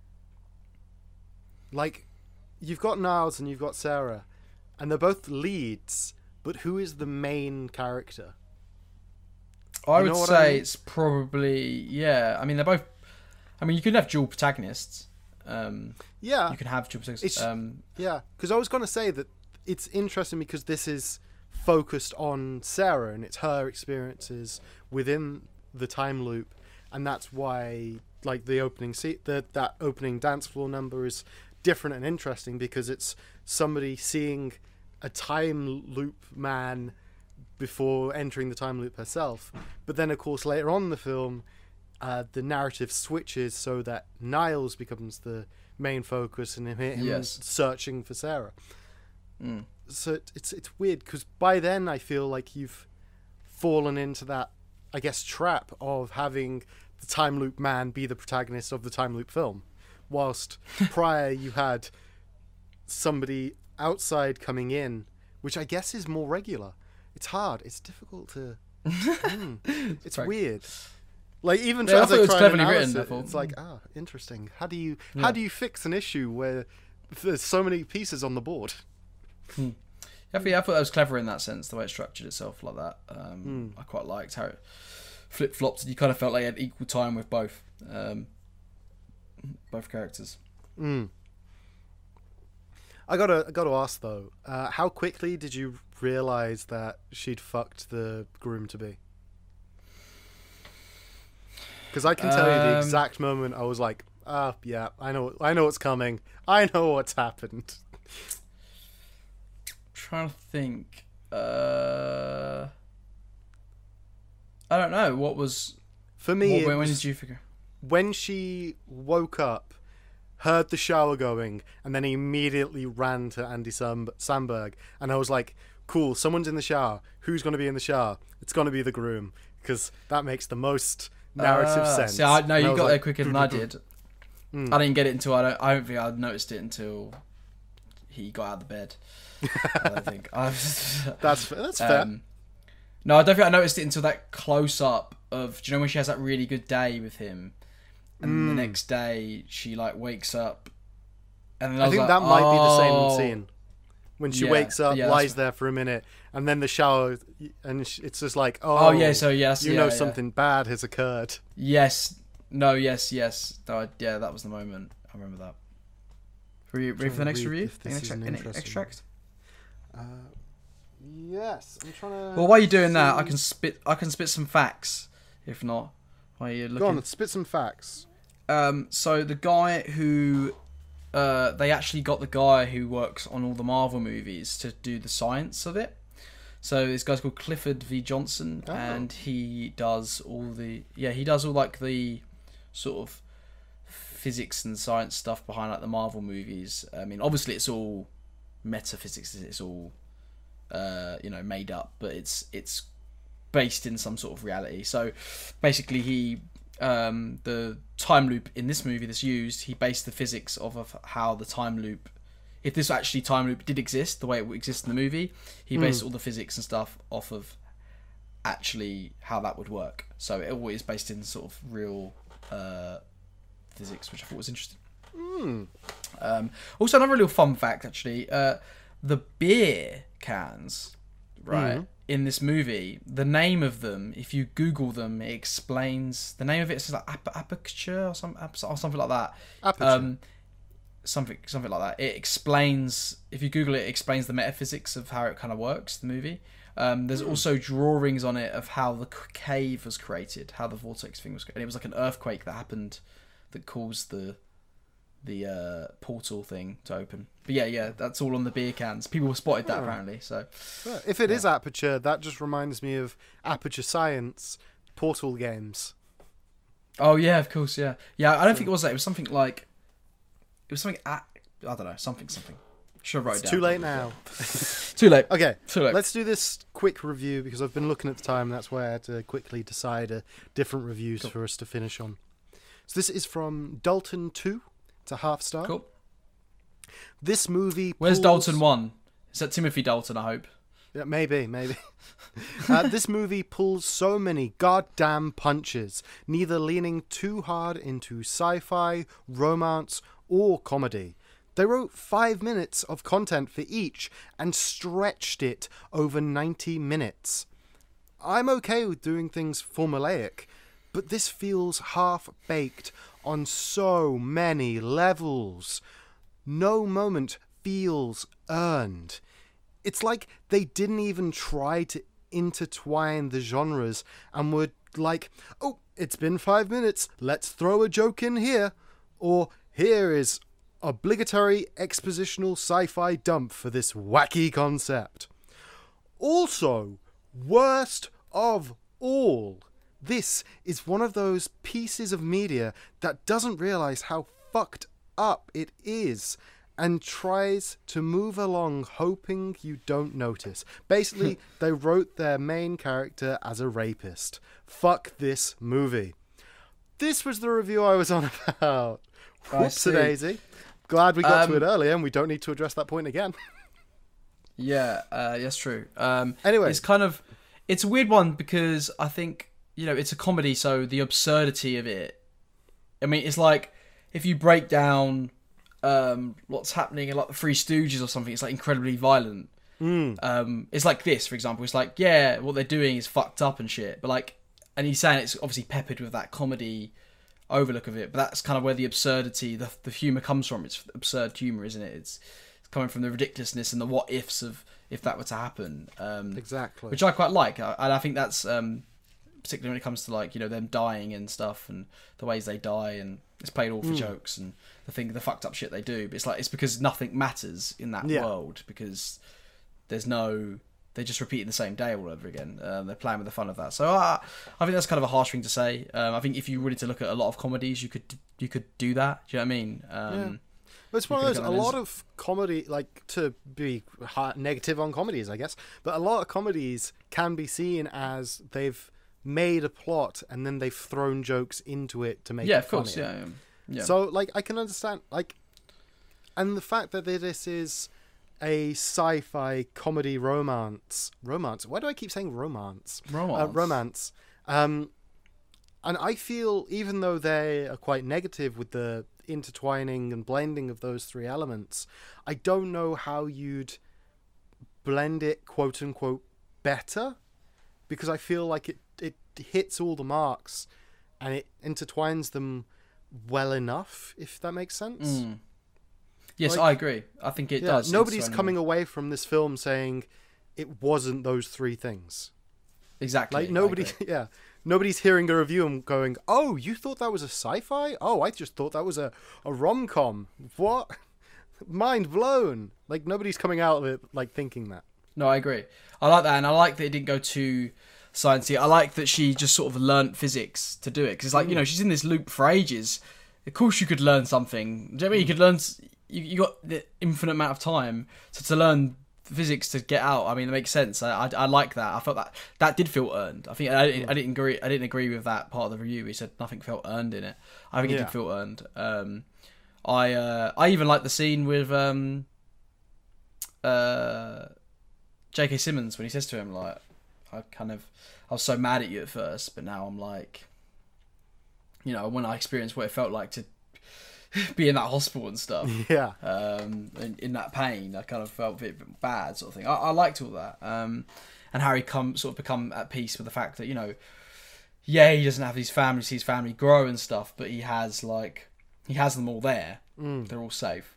Like, you've got Niles and you've got Sarah, and they're both leads, but who is the main character? I would say it's probably, I mean, they're both. I mean, you can have dual protagonists. You can have dual protagonists. Because I was going to say that it's interesting because this is focused on Sarah and it's her experiences within the time loop, and that's why, like, the opening that opening dance floor number is different and interesting because it's somebody seeing a time loop man before entering the time loop herself. But then, of course, later on in the film, the narrative switches so that Niles becomes the main focus and him searching for Sarah. So it's weird because by then I feel like you've fallen into that, I guess, trap of having the time loop man be the protagonist of the time loop film, whilst prior you had somebody outside coming in, which I guess is more regular. It's hard. It's difficult to. It's weird. Like, even as I try and analyze it, it's like, interesting. How do you fix an issue where there's so many pieces on the board? I thought that was clever in that sense, the way it structured itself like that. I quite liked how it flip-flopped. You kind of felt like you had equal time with both characters. I gotta ask though, how quickly did you realise that she'd fucked the groom-to-be? Because I can tell you the exact moment I was like, yeah, I know what's coming. I know what's happened. Trying to think. I don't know. What was... For me, when did you figure? When she woke up, heard the shower going, and then immediately ran to Andy Samberg. And I was like, cool, someone's in the shower. Who's going to be in the shower? It's going to be the groom. Because that makes the most narrative sense. See, you got there quicker than I did. I didn't get it until... I don't think I noticed it until he got out of the bed. I don't think. That's fair. No, I don't think I noticed it until that close-up of... Do you know when she has that really good day with him? And the next day, she, like, wakes up. And then I think that might be the same scene. When she wakes up, lies there for a minute, and then the shower, and it's just like, something bad has occurred. Yes. No, yes. No, that was the moment. I remember that. Ready for the next review? Extract? Yes. I'm trying to... Well, while you're doing that, I can spit some facts, if not. While you're looking. Go on, spit some facts. So the guy who... they actually got the guy who works on all the Marvel movies to do the science of it. So this guy's called Clifford V. Johnson, and he does all the like the sort of physics and science stuff behind like the Marvel movies. I mean, obviously it's all metaphysics. It's all made up, but it's based in some sort of reality. So basically, the time loop in this movie that's used, he based the physics of how the time loop, if this actually time loop did exist the way it exists in the movie, he based all the physics and stuff off of actually how that would work. So it always based in sort of real physics, which I thought was interesting. Also, another little fun fact, actually, the beer cans, right? In this movie, the name of them, if you Google them, it explains the name of it. It's like aperture or something like that. Aperture. Something like that. It explains, if you Google it, it explains the metaphysics of how it kind of works, the movie. There's also drawings on it of how the cave was created, how the vortex thing was created. And it was like an earthquake that happened that caused the portal thing to open. But yeah, that's all on the beer cans. People spotted that apparently. So if it is Aperture, that just reminds me of Aperture Science Portal games. Oh yeah, of course, yeah. I don't think it was that. It was something like, I don't know, something. Should have wrote it It's down. too late now. Too late. Okay, Too late. let's do this quick review because I've been looking at the time. That's why I had to quickly decide different reviews for us to finish on. So this is from Dalton 2. It's a half star. Cool. This movie. Where's pulls- Dalton 1? Is that Timothy Dalton, I hope? Yeah, maybe. This movie pulls so many goddamn punches, neither leaning too hard into sci-fi, romance, or comedy. They wrote 5 minutes of content for each and stretched it over 90 minutes. I'm okay with doing things formulaic, but this feels half-baked on so many levels. No moment feels earned. It's like they didn't even try to intertwine the genres and were like, oh, it's been 5 minutes, let's throw a joke in here. Or here is obligatory expositional sci-fi dump for this wacky concept. Also, worst of all, this is one of those pieces of media that doesn't realize how fucked up it is and tries to move along hoping you don't notice. Basically, they wrote their main character as a rapist. Fuck this movie. This was the review I was on about. Whoopsie-daisy. Glad we got to it earlier and we don't need to address that point again. Yeah, yes, true. Anyway. It's a weird one because I think, it's a comedy, so the absurdity of it, I mean, it's like, if you break down what's happening in like the Three Stooges or something, it's like incredibly violent. It's like this, for example. It's like, yeah, what they're doing is fucked up and shit, but like, and he's saying it's obviously peppered with that comedy overlook of it, but that's kind of where the absurdity, the humour comes from. It's absurd humour, isn't it? It's coming from the ridiculousness and the what ifs of if that were to happen. Exactly. Which I quite like, and I think that's particularly when it comes to like them dying and stuff and the ways they die, and it's played all for jokes and the fucked up shit they do. But it's because nothing matters in that world because they're just repeating the same day all over again. They're playing with the fun of that. So I think that's kind of a harsh thing to say. I think if you wanted to look at a lot of comedies, you could do that. Do you know what I mean? But it's one of those, a lot of comedy, like, to be negative on comedies, I guess, but a lot of comedies can be seen as they've made a plot and then they've thrown jokes into it to make it of course, funnier. yeah. So, like, I can understand, like, and the fact that this is a sci-fi comedy romance. Why do I keep saying romance? Romance. And I feel, even though they are quite negative with the intertwining and blending of those three elements, I don't know how you'd blend it, quote unquote, better, because I feel like it hits all the marks and it intertwines them well enough, if that makes sense. Yes, like, I agree. I think it does. Nobody's coming away from this film saying it wasn't those three things. Exactly. Like nobody's hearing a review and going, "Oh, you thought that was a sci-fi? Oh, I just thought that was a rom-com." What? Mind blown. Like, nobody's coming out of it like thinking that. No, I agree. I like that, and I like that it didn't go too sciencey. I like that she just sort of learnt physics to do it, because it's like, she's in this loop for ages. Of course you could learn something. Do you know what I mean? You could learn, you got the infinite amount of time to learn physics to get out. I mean, it makes sense. I like that. I felt that did feel earned. I think I didn't agree with that part of the review. He said nothing felt earned in it. I think it did feel earned. I even like the scene with J.K. Simmons when he says to him, like, I was so mad at you at first, but now I'm like, when I experienced what it felt like to be in that hospital and stuff, in that pain, I kind of felt a bit bad, sort of thing. I liked all that, and Harry become at peace with the fact that he doesn't have his family, see his family grow and stuff, but he has them all there. They're all safe,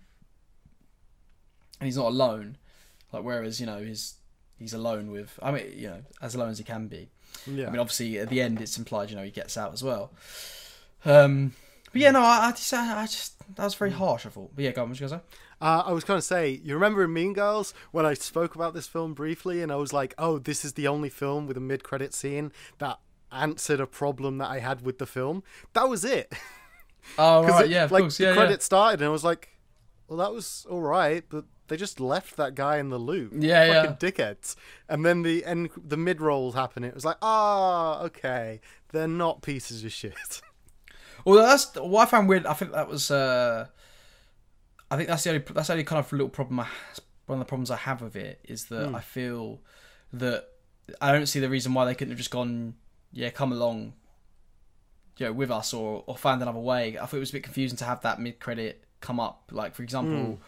and he's not alone. Like, whereas he's alone with, as alone as he can be. Yeah. I mean, obviously at the end it's implied he gets out as well. But yeah, no, I just that was very harsh, I thought. But yeah, go on, what you gonna say? I was going to say, you remember in Mean Girls when I spoke about this film briefly and I was like, oh, this is the only film with a mid-credit scene that answered a problem that I had with the film? That was it. Oh, right, yeah, of course. The credits started and I was like, well, that was all right, but just left that guy in the loop. Yeah, Fucking dickheads. And then the mid rolls happen. It was like, okay, they're not pieces of shit. Well, that's what I found weird. I think that was. I think that's the only kind of little problem. One of the problems I have with it is that I feel that I don't see the reason why they couldn't have just gone, yeah, come along, with us or find another way. I thought it was a bit confusing to have that mid credit come up. Like, for example,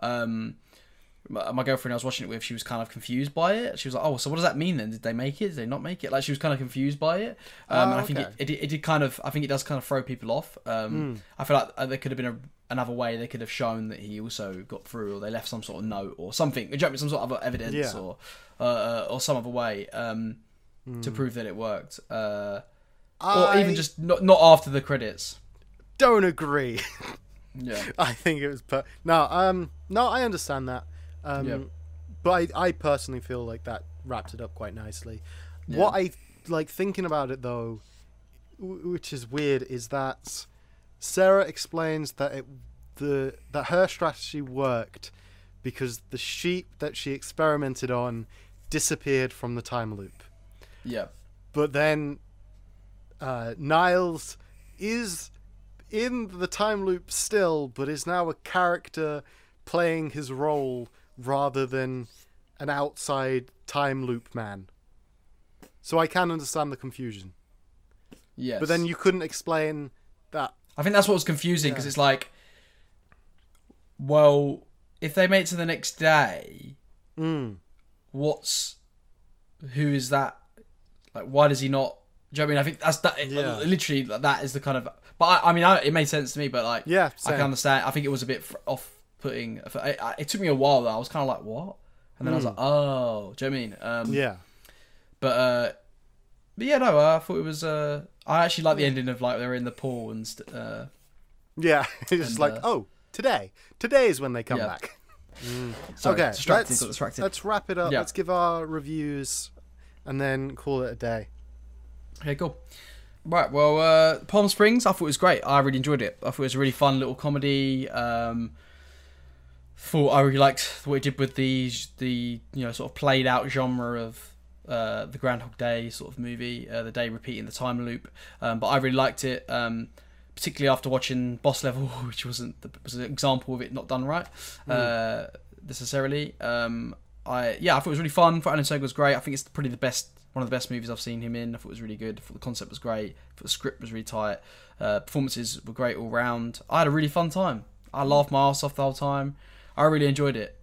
my girlfriend I was watching it with, she was kind of confused by it. She was like, "Oh, so what does that mean then? Did they make it? Did they not make it?" Like, she was kind of confused by it. And I think it did kind of. I think it does kind of throw people off. I feel like there could have been another way they could have shown that he also got through, or they left some sort of note or something. Some sort of evidence or some other way to prove that it worked, or even just not after the credits. Don't agree. Yeah, I think it was. No, I understand that. But I personally feel like that wrapped it up quite nicely. Yeah. What I like thinking about it though, which is weird, is that Sarah explains that that her strategy worked because the sheep that she experimented on disappeared from the time loop. Yeah. But then Niles is in the time loop still, but is now a character playing his role rather than an outside time loop man. So I can understand the confusion. Yes. But then you couldn't explain that. I think that's what was confusing, because it's like, well, if they made it to the next day, who is that? Like, why does he not? Do you know what I mean? I think that's that. Yeah. Literally, that is the kind of. But it made sense to me. But like, yeah, same. I can understand. I think it was a bit off-putting. It took me a while though. I was kind of like, what? And then I was like, oh, do you know what I mean? Yeah. But yeah, no. I thought it was. I actually like the ending of like they're in the pool and. Yeah, it's just like, today is when they come back. Sorry, okay, distracted. Let's wrap it up. Yeah. Let's give our reviews, and then call it a day. Okay, cool. Right, well, Palm Springs, I thought it was great. I really enjoyed it. I thought it was a really fun little comedy. Thought I really liked what it did with the sort of played out genre of the Groundhog Day sort of movie, the day repeating the time loop. But I really liked it, particularly after watching Boss Level, which was an example of it not done right necessarily. I thought it was really fun. I thought Alan Tudyk was great. I think it's probably one of the best movies I've seen him in. I thought it was really good. I thought the concept was great. I thought the script was really tight. Performances were great all round. I had a really fun time. I laughed my ass off the whole time. I really enjoyed it.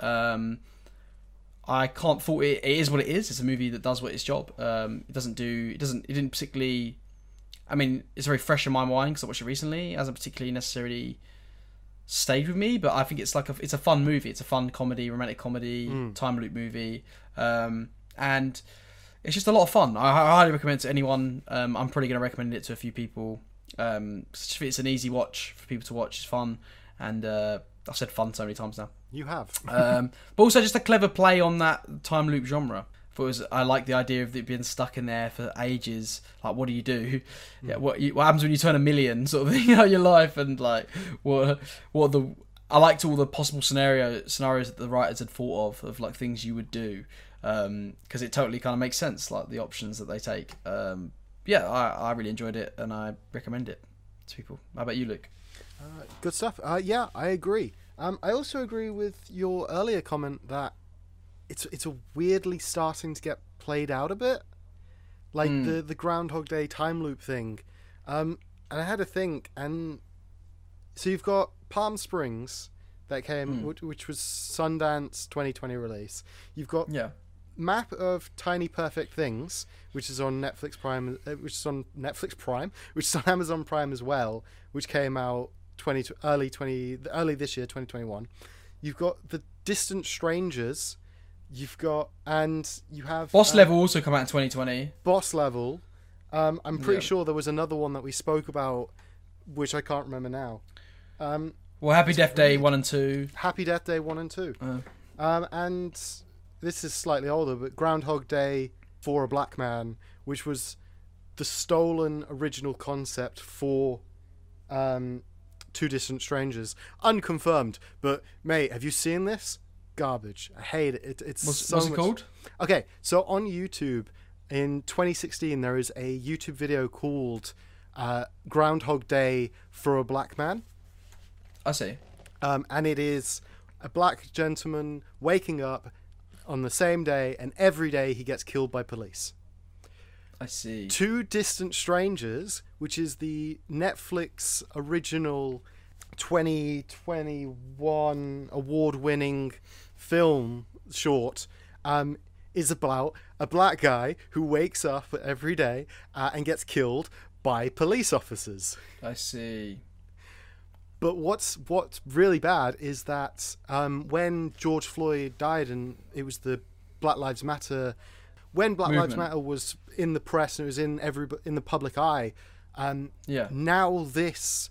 I can't fault it. It is what it is. It's a movie that does what its job. It didn't particularly. I mean, it's very fresh in my mind because I watched it recently. It hasn't particularly necessarily stayed with me, but I think it's it's a fun movie. It's a fun comedy, romantic comedy, time loop movie, and it's just a lot of fun. I highly recommend it to anyone. I'm probably going to recommend it to a few people. It's an easy watch for people to watch. It's fun, and I've said fun so many times now. You have. But also just a clever play on that time loop genre. I like the idea of it being stuck in there for ages. Like, what do you do? Yeah, what happens when you turn 1 million, sort of thing, out your life, and like I liked all the possible scenarios that the writers had thought of like things you would do, because it totally kind of makes sense, like the options that they take. I really enjoyed it, and I recommend it to people. How about you, Luke? Good stuff. Yeah, I agree. I also agree with your earlier comment that it's a weirdly starting to get played out a bit, like the Groundhog Day time loop thing. And I had to think, and so you've got Palm Springs that came, which was Sundance 2020 release. You've got Map of Tiny Perfect Things, which is on Netflix Prime, which is on Amazon Prime as well, which came out early this year, 2021. You've got The Distant Strangers. You have Boss Level also come out in 2020. Boss Level. I'm pretty sure there was another one that we spoke about, which I can't remember now. Happy Death Day 1 and 2. Happy Death Day 1 and 2. And this is slightly older, but Groundhog Day for a Black Man, which was the stolen original concept for Two Distant Strangers. Unconfirmed, but mate, have you seen this? garbage. I hate it. It's so What's it much... called? Okay, so on YouTube in 2016 there is a YouTube video called Groundhog Day for a Black Man. I see. And it is a black gentleman waking up on the same day, and every day he gets killed by police. I see. Two Distant Strangers, which is the Netflix original 2021 award-winning film short, is about a black guy who wakes up every day and gets killed by police officers. I see. But what's really bad is that when George Floyd died, and it was the Black Lives Matter, when Black Lives Matter was in the press and it was in the public eye, now this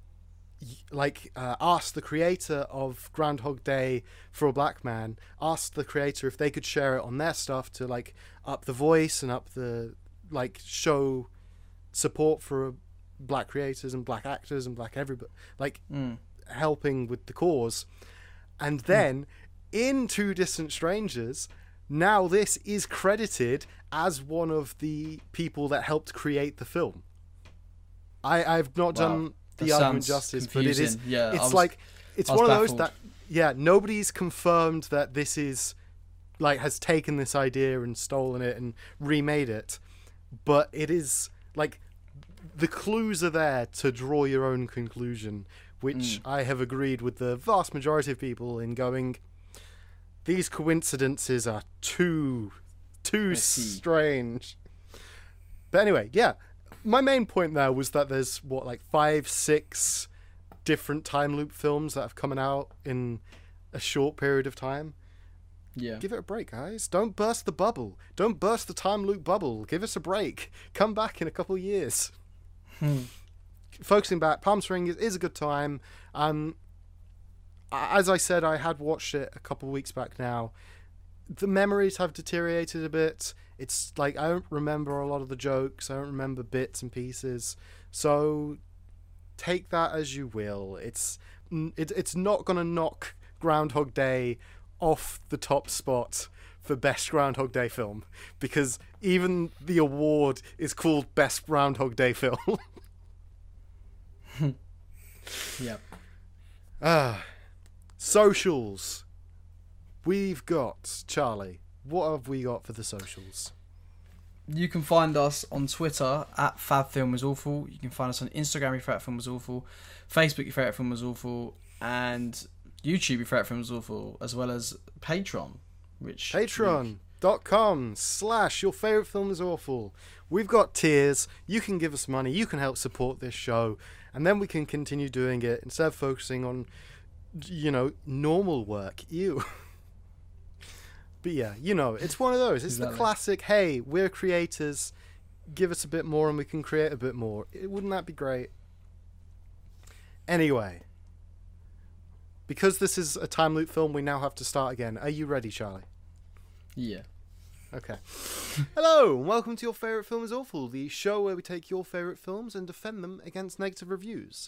asked the creator of Groundhog Day for a Black Man, asked the creator if they could share it on their stuff to like up the voice and up the show support for black creators and black actors and black everybody, helping with the cause. And then in Two Distant Strangers, now this is credited as one of the people that helped create the film. I've not done the argument justice, confusing. But it is. Yeah, it's one of those that nobody's confirmed that this is has taken this idea and stolen it and remade it, but it is the clues are there to draw your own conclusion, which I have agreed with the vast majority of people in going, these coincidences are too strange. But anyway, my main point there was that there's 5-6 different time loop films that have come out in a short period of time. Yeah. Give it a break, guys. Don't burst the bubble. Don't burst the time loop bubble. Give us a break. Come back in a couple of years. Focusing back, Palm Springs is a good time. As I said, I had watched it a couple of weeks back now. The memories have deteriorated a bit. It's I don't remember a lot of the jokes. I don't remember bits and pieces. So take that as you will. It's not going to knock Groundhog Day off the top spot for Best Groundhog Day Film, because even the award is called Best Groundhog Day Film. Yep. Socials. We've got, Charlie, what have we got for the socials? You can find us on Twitter at FabFilmWasAwful. You can find us on Instagram, Your Favourite Film Was Awful. Facebook, Your Favourite Film Was Awful. And YouTube, Your Favourite Film Was Awful. As well as Patreon. Patreon.com/Your Favourite Film Was Awful. We've got tiers. You can give us money. You can help support this show. And then we can continue doing it instead of focusing on, normal work. Ew. But yeah, it's one of those. It's the classic, hey, we're creators. Give us a bit more and we can create a bit more. Wouldn't that be great? Anyway. Because this is a time loop film, we now have to start again. Are you ready, Charlie? Yeah. Okay. Hello, and welcome to Your Favourite Film Is Awful, the show where we take your favourite films and defend them against negative reviews.